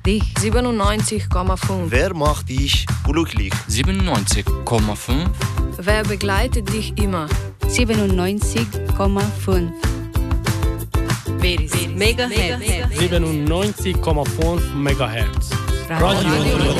dich? 97,5. Wer macht dich glücklich? 97,5. Wer begleitet dich immer? 97,5. Megahertz. 97,5 MHz. Radio.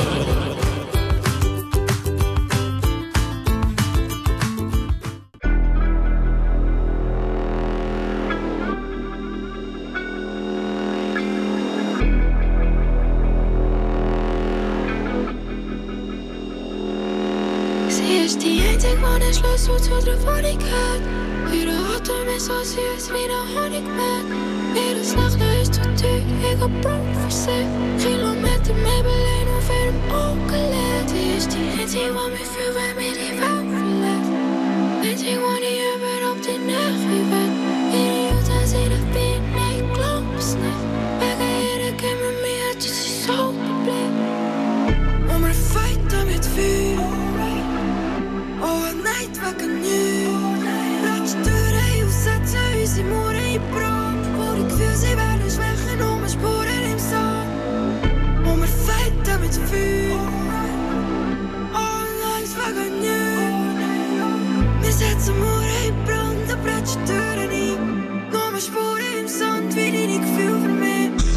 Sie ist die einzige, die den Schlüssel zu der Wohnung hat. Ihre Atem ist so süß wie der Honigmann. Ihres Lächeln ist zu tief, ich hab Blut für sie. Kilometer Maybelline auf ihrem Augenlid. Sie ist die einzige, die mich fühlt, wenn mir die Welt verlässt. Einzige, die ich überhaupt die Nächte will. Ihre Jutta sieht auf Bein, ich glaub's nicht. Wegen ihrer Kämmer, mir hat sie so geblieben. Und wir fighten mit Feuer. Oh, night wegen nichts. Lass die Türen aussetzen, unsere Mauern in Brand. Vor ich Gefühl, sie werden schwächer, nur Spuren im Sand. Und wir fighten mit Feuer. Oh, night wegen nichts. Wir setzen Mauern in Brand, da bretschen Türen ein. Nur Spuren im Sand, wie deine Gefühle für mich.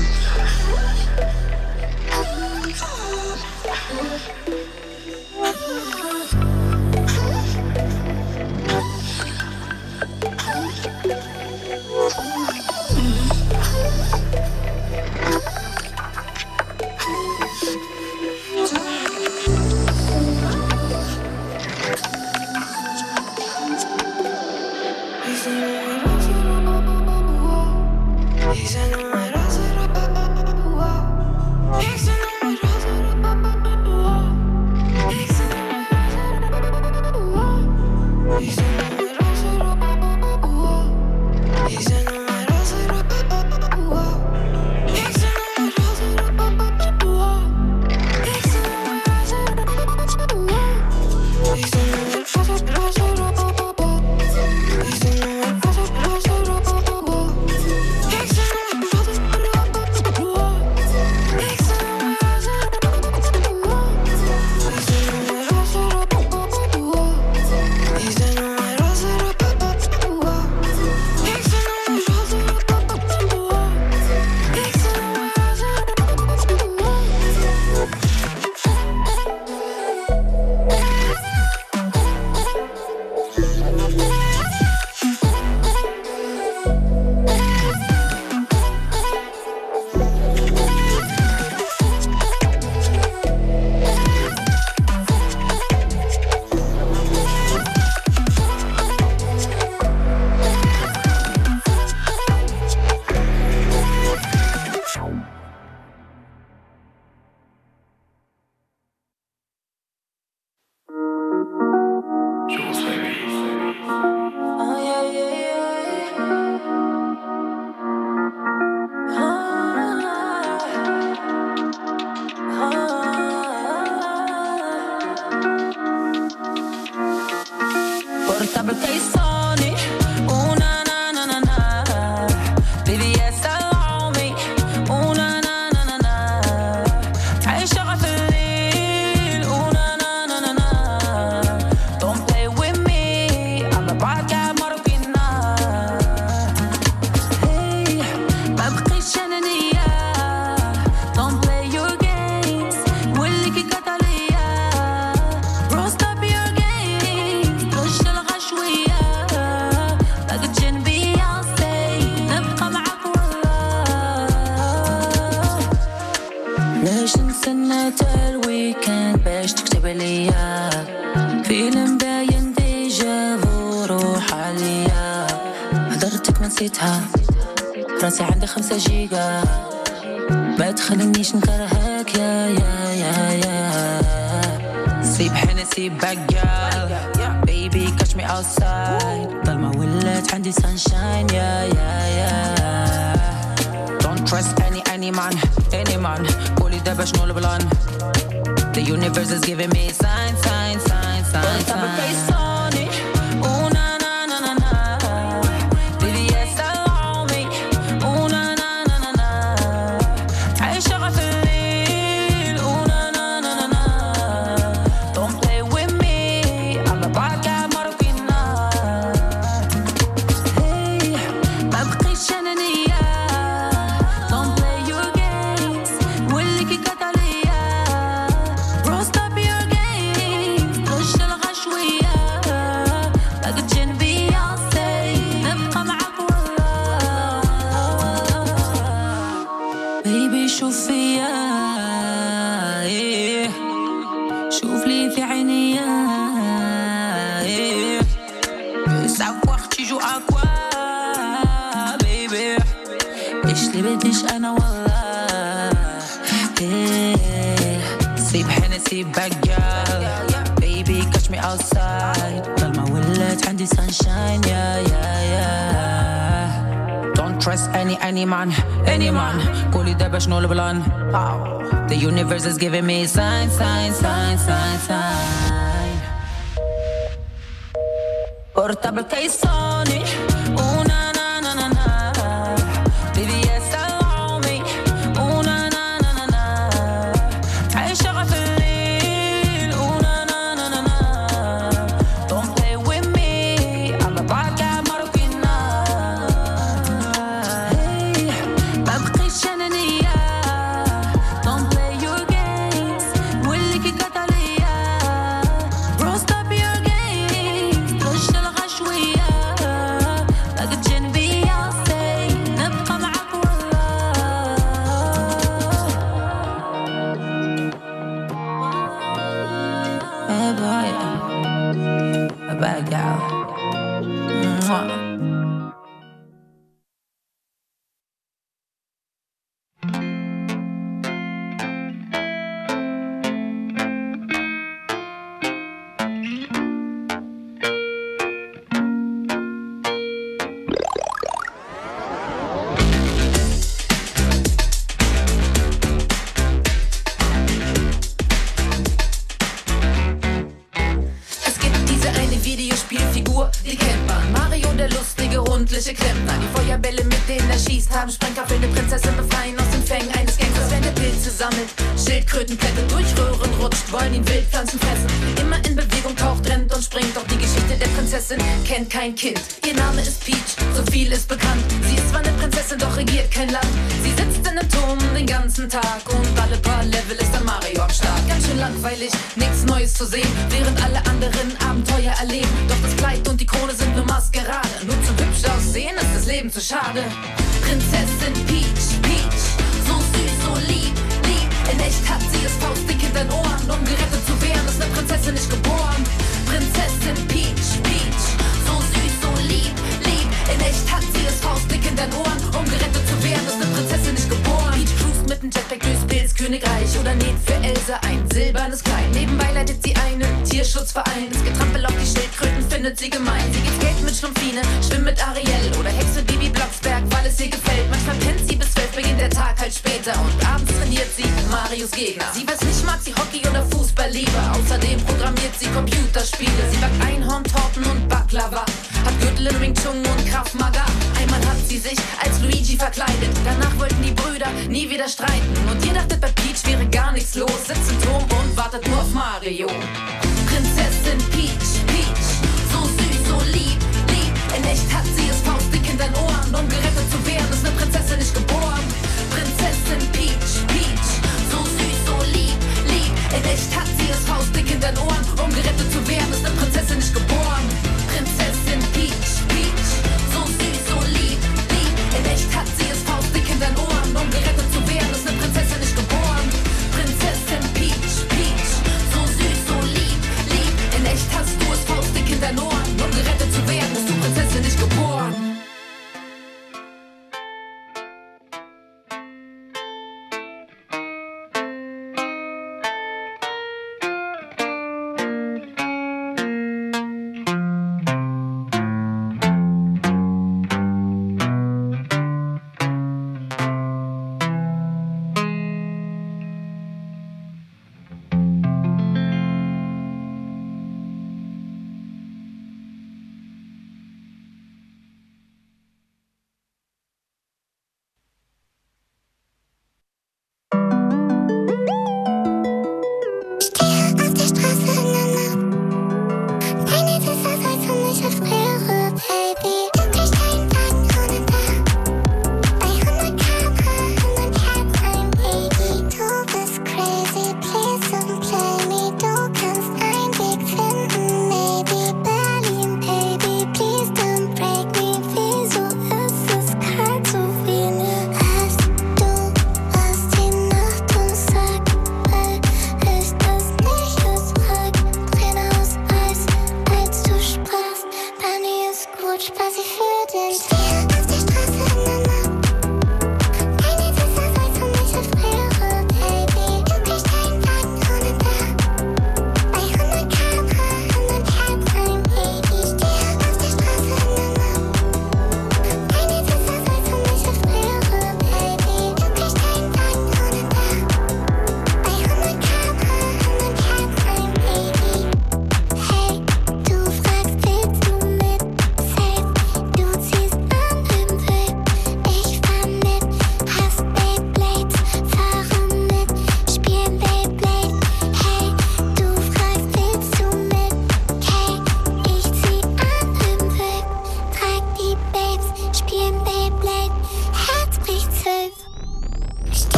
راسي عندي 5 جيجا ما تخلينيش نكرهك يا سيب حنسي بقال baby catch me outside ضلمة ولات عندي sunshine يا don't trust any man قولي دابا شنو البلان the universe is giving me signs عايشة غفلي عليا شوف لي في عينيا savoir tu joues à quoi baby ايش اللي بديش انا والله سيب حنسي بقى baby catch me outside ضلمة ولت عندي sunshine don't trust any man قولي دابا شنو البلان the universe is giving me sign portable che soni una na na na na baby yes allow me una na na na na عايشة في الليل una na na na na don't play with me I'm a bad guy مروكينا hey ما بقيتش أنانية don't play your games واللي كي قطع ليا bro stop your games ترش الغشوية باقي جنبي يا سي نبقى معاك والله hey boy a bad gal Es gibt diese eine Videospielfigur, die kennt man. Mario, der lustige, rundliche Klempner. Die Feuerbälle, mit denen er schießt, haben Sprengkraft, will eine Prinzessin befreien aus den Fängen eines Gangsters. Wenn er Pilze sammelt, Schildkröten klettert, durch Röhren rutscht, wollen ihn Wildpflanzen fressen. Immer in Bewegung taucht, rennt und springt, doch die Geschichte der Prinzessin kennt kein Kind. Ihr Name ist Peach, so viel ist bekannt. Sie ist zwar eine Prinzessin, doch regiert kein Land. Sie sitzt in einem Turm den ganzen Tag und alle paar Level ist dann Mario am Start. Ganz schön langweilig, nichts Neues zu sehen, während alle anderen Abenteuer erleben. Doch das Kleid und die Krone sind nur Maskerade. Nur zum hübsch aussehen ist das Leben zu schade. Prinzessin Peach, Peach, so süß, so lieb, lieb. In echt hat sie es faustdick in den Ohren. Um gerettet zu werden, ist eine Prinzessin nicht geboren. Prinzessin Peach, Peach, so süß, so lieb, lieb. In echt hat sie es faustdick in den Ohren. Um gerettet zu werden, ist eine Prinzessin nicht geboren. Peach cruist mit dem Jetpack durchs Pilzkönigreich oder näht für Elsa ein silbernes Kleid. Nebenbei leitet sie einen Tierschutzverein. Das Getrampel auf die Schildkröten findet sie gemein. Sie geht skaten mit Schlumpfine, schwimmt mit Ariel oder Hex mit Bibi Blocksberg, weil es ihr gefällt. Manchmal pennt sie bis 12, beginnt der Tag halt später und abends trainiert sie Marios Gegner. Sie weiß nicht, mag sie Hockey oder Fußball lieber. Außerdem programmiert sie Computerspiele. Sie backt Einhorntorten und Baklava, hat Gürtel in Wing Chun und Krav Maga. Einmal hat sie sich als Luigi verkleidet. Danach wollten die Brüder nie wieder streiten. Und ihr dachtet, bei Peach wäre gar nichts los. Sitzt im Turm und wartet nur auf Mario. Prinzessin Peach, Peach, so süß, so lieb, lieb. In echt hat sie es faustdick in den Ohren. Um gerettet zu werden, ist eine Prinzessin nicht geboren. Prinzessin Peach, Peach, so süß, so lieb, lieb. In echt hat sie es faustdick in den Ohren. Um gerettet zu werden, ist eine Prinzessin nicht geboren. Prinzessin Peach, Peach, so süß, so lieb, lieb. In echt hat sie es faustdick in den Ohren. Um gerettet zu werden, ist eine Prinzessin nicht geboren. Prinzessin Peach, Peach, so süß, so lieb.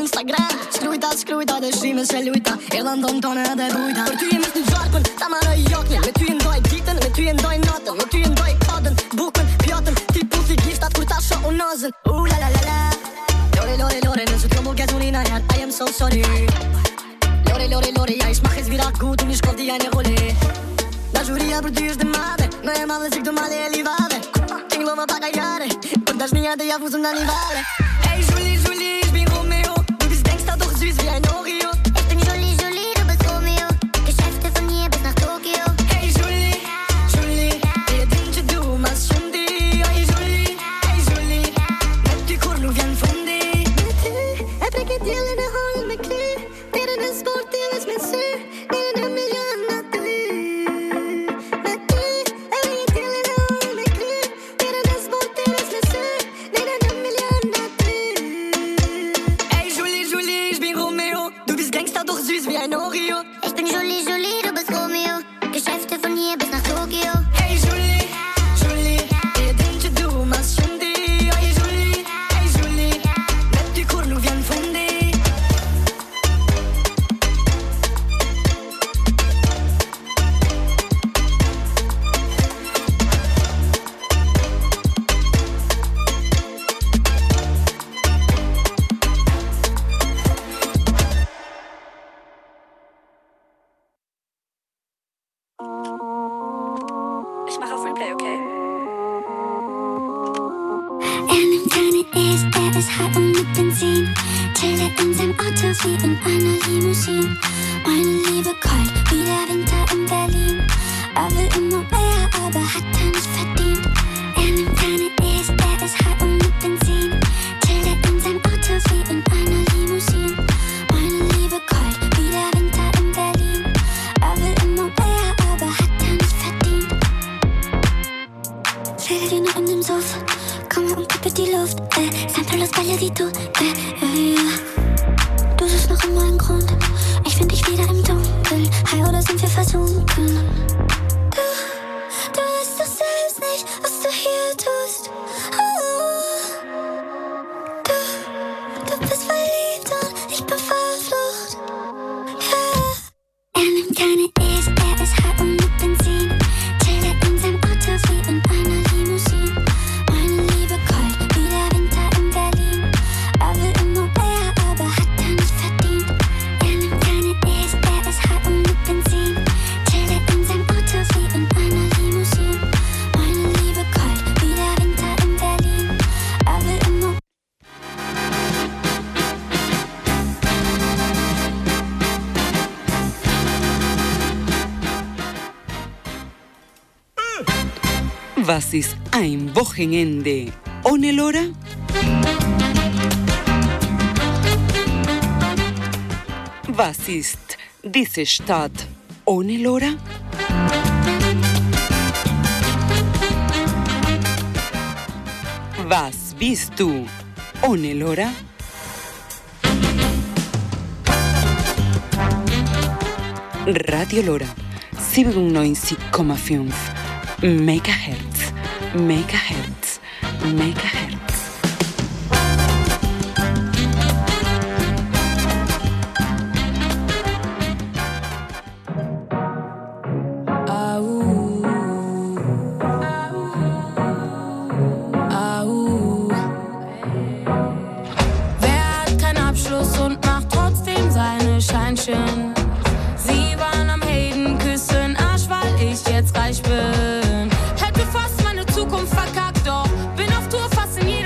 Instagram. Skruita, det skimer seg luta. Irlandom tonne, det bruita. For du mest jarpen, tamara jakne. Med tu en dag i titen, med tu en dag i natten. Med tu en dag i padden, boken, pjaten. Typ positivt at kurtasja og nasen. La la la la. Lore, men så trommel gasolina her. I am so sorry. Lore, ja, ich mach es wieder gut und ich kauf dir eine Rolle. La juria produce de madre, no è male se tu male e li vale. Tengo ma pagare, und das nie de ja fuß und animale. Hey Julie, ich bin Romeo. Du bist Gangster, doch süß wie ein Oreo. Ich bin Julie, du bist Romeo. Geschäfte von hier bis nach Tokio. Hey Julie, io dice tu, ma scendi. Hey Julie, metti corno vien fondi. E perché ti le ne hol me cri. Nere ne sporti les me se. Nere ne million na tu. Metti, e perché ti le ne hol me cri. Nere ne sporti les me se. Nere ne million na tu. Hey Julie, ich bin Romeo. Du bist Gangster, doch süß wie ein Oreo. Ich bin Julie, du bist Romeo. Geschäfte von hier bis nach Tokio. Hey Julie, io dice tu, ma scendi. Hey Julie, metti corno vien fondi. Ich mache auf Replay, okay? Er nimmt keine E's, er ist high und mit Benzin. Chillt in seinem Auto wie in einer Limousine. Meine Liebe kalt wie der Winter in Berlin. Er will immer mehr, aber hat er nicht verdient. Er nimmt keine E's, er ist high und mit Benzin. Chillt in seinem Auto wie in einer Limousine. Meine Liebe kalt wie der Winter in Berlin. Er will immer mehr, aber hat er nicht verdient. Fädeldüne in dem Sofa, komm her und kippe die Luft, Sample los Balladito, Du suchst noch immer einen Grund, ich find dich wieder im Dunkeln. High oder sind wir versunken? Du weißt doch selbst nicht, was du hier tust. Du bist verliebt und ich bin verflucht. Er nimmt keine E's, er ist high und mit Benzin. Chillt in seinem Auto wie in einer Limousine. Meine Liebe kalt wie der Winter in Berlin. Er will immer mehr, aber hat er nicht verdient. Er nimmt keine E's, er ist high und mit Benzin. Chillt in seinem Auto wie in einer Limousine. Meine Liebe kalt wie der Winter in Berlin. Er will immer. Was ist ein Wochenende ohne Lora? Was ist diese Stadt ohne Lora? Was bist du ohne Lora? Radio Lora 97,5 Megahertz. Wer hat keinen Abschluss und macht trotzdem seine Scheinchen? Sie waren am Hayden küssen Arsch, weil ich jetzt reich bin. Hätte fast meine Zukunft verkackt, doch bin auf Tour fast in jedem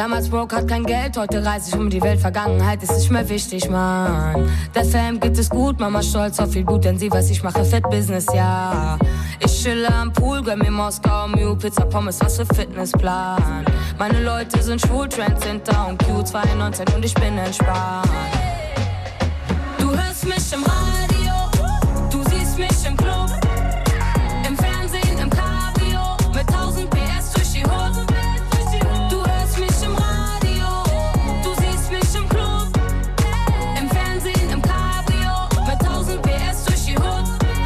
Damals broke, hat kein Geld, heute reise ich um die Welt. Vergangenheit ist nicht mehr wichtig, Mann. Der Fam geht es gut, Mama stolz auf viel Blut, denn sie weiß, ich mache Fett Business, ja. Ich chille am Pool, gönn mir Moskau, Mew, Pizza, Pommes, was für Fitnessplan. Meine Leute sind schwul, Trends sind da und Q219 und ich bin entspannt. Du hörst mich im Radio, du siehst mich im Club, im Fernsehen, im Cabrio, mit 1000 PS durch die Hut. Du hörst mich im Radio, du siehst mich im Club, im Fernsehen, im Cabrio, mit 1000 PS durch die Hut.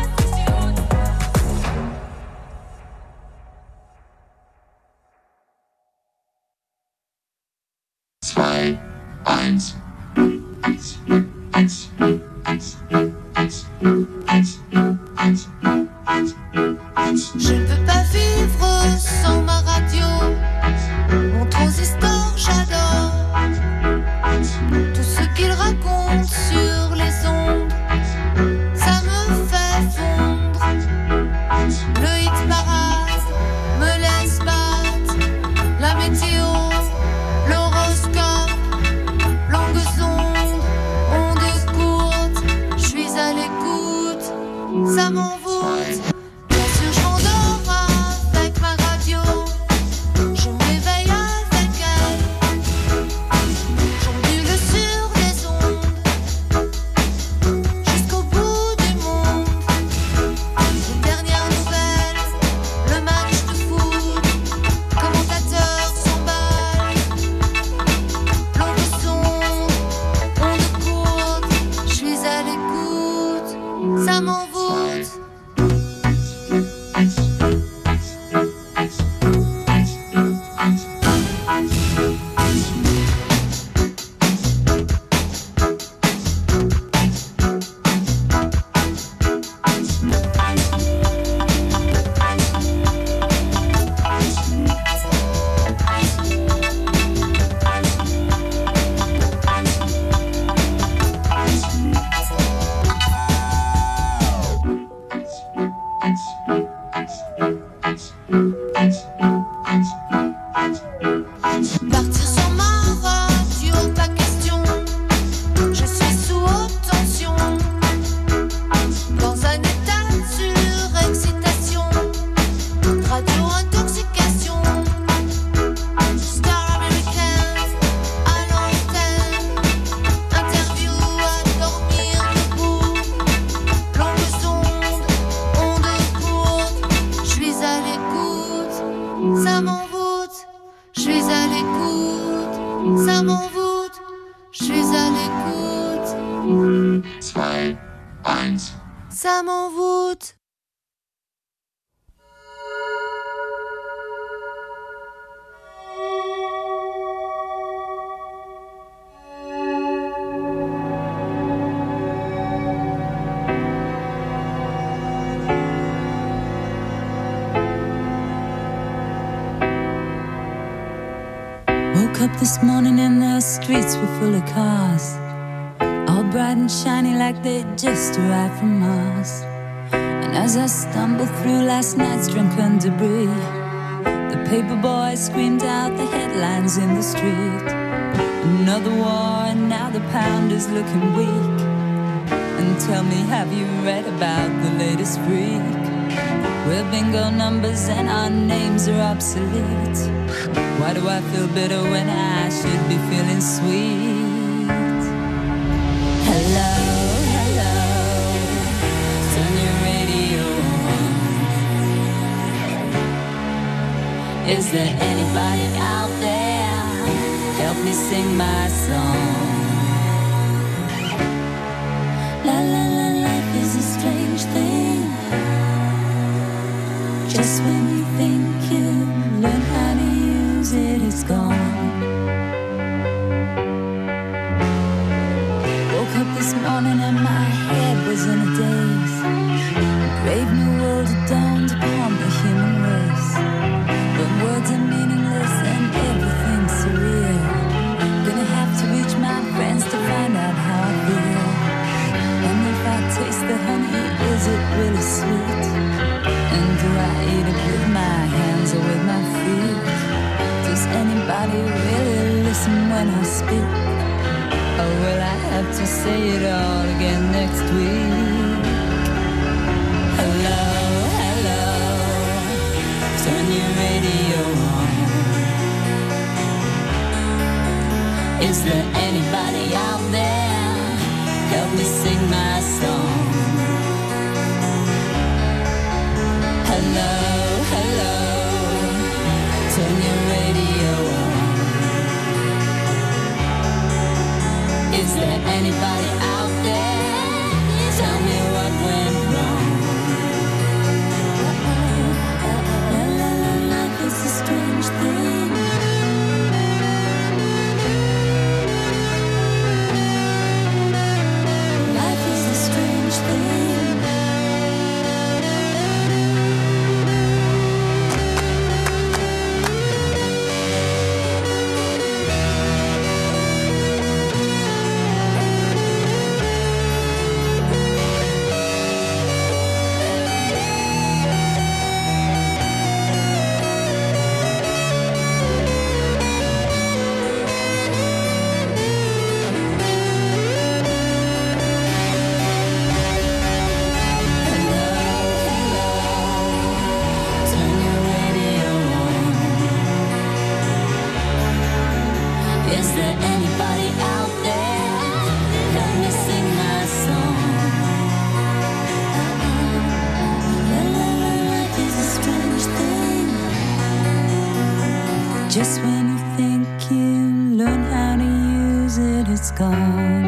2, 1. Je ne peux pas vivre sans ma radio. Mon transistor, j'adore. Tout ce qu'il raconte sur les ondes, ça me fait fondre. Le hit parade me laisse battre. La météo, l'horoscope, longues ondes, ondes courtes. Je suis à l'écoute, ça m'envoûte. Bien sûr, je m'endors avec ma radio. Je me réveille avec elle. J'ondule sur les ondes jusqu'au bout du monde. Les dernières nouvelles, le match de foot, commentateurs s'emballent. Longues ondes, ondes courtes. Je suis à l'écoute, ça m'envoûte. Partir sans ma radio, pas question. Je suis sous haute tension, dans un état de surexcitation, radio-intoxication. Star américaine à l'antenne, interview à dormir debout. Longues ondes, ondes courtes. Je suis à l'écoute, ça m'envoûte. Je suis à l'écoute, ça m'envoûte. Je suis à l'écoute, 2, 1. ça m'envoûte. Woke up this morning and the streets were full of cars, all bright and shiny like they'd just arrived from Mars. And as I stumbled through last night's drunken debris, the paper boys screamed out the headlines in the street. Another war and now the pound is looking weak. And tell me, have you read about the latest freak? We're bingo numbers and our names are obsolete. Why do I feel bitter when I should be feeling sweet? Hello, hello, turn your radio on. Is there anybody out there? Help me sing my song. La la la, life is a strange thing. Just when you think you learn how to use it, it's gone. Woke up this morning and my head was in a daze. A brave new world had dawned upon the human race. But words are meaningless and everything's surreal. Gonna have to reach my friends to find out how I feel. And if I taste the honey, is it really sweet? And do I eat it with my hands or with my feet? Does anybody really listen when I speak? Or will I have to say it all again next week? Hello, hello, turn your radio on. Is there anybody out there? Help me sing my song. Hello, hello, turn your radio on. Is there anybody out there? Tell me what went wrong. Life is a strange thing. Life is a strange thing. Is there anybody out there? Let me sing my song. Life is a strange thing. Just when you think you learn how to use it, it's gone.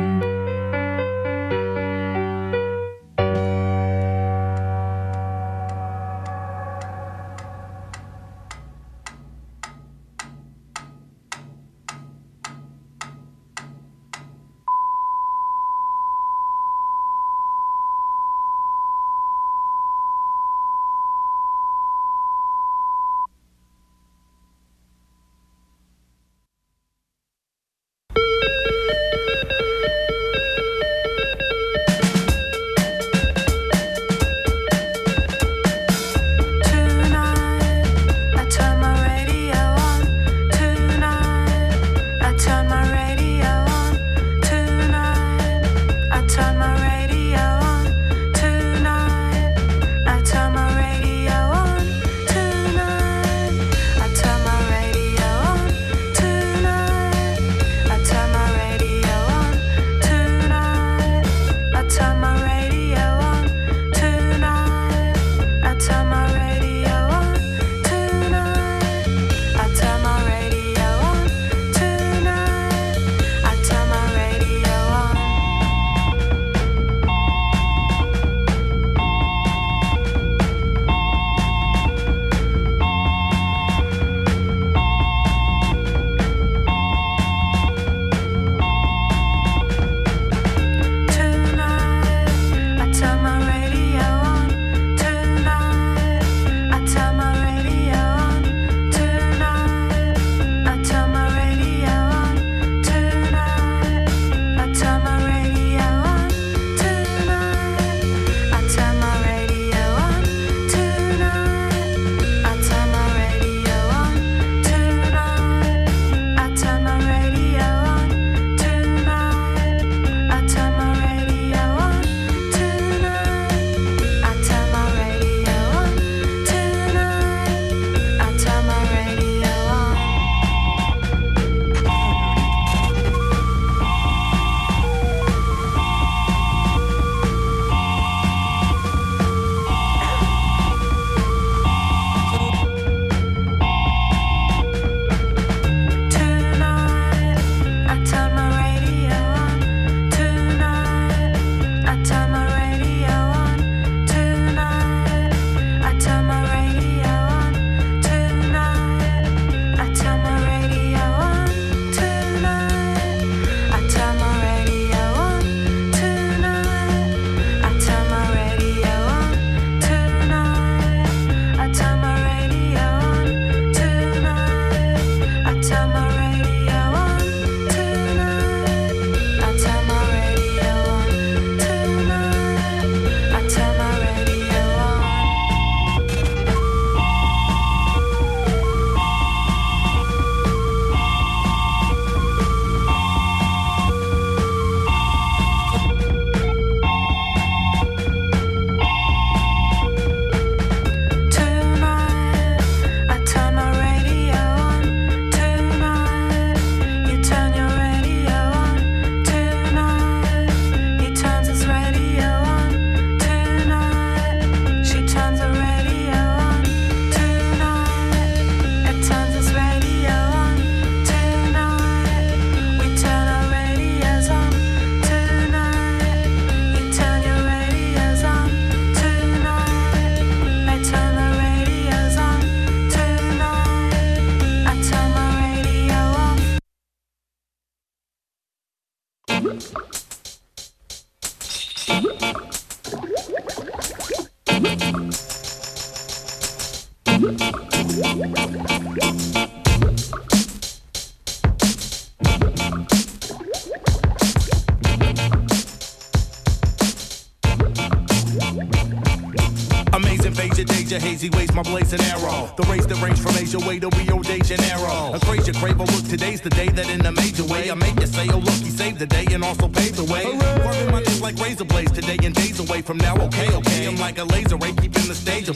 Amazing phase of danger, hazy ways, my blazing arrow. The race that range from Asia way to Rio de Janeiro. A crazy crave, look, today's the day that in a major way I make you say, oh look, he saved the day and also paved the way. Working my neck like razor blades today and days away from now, okay. I'm like a laser ray, keeping the stage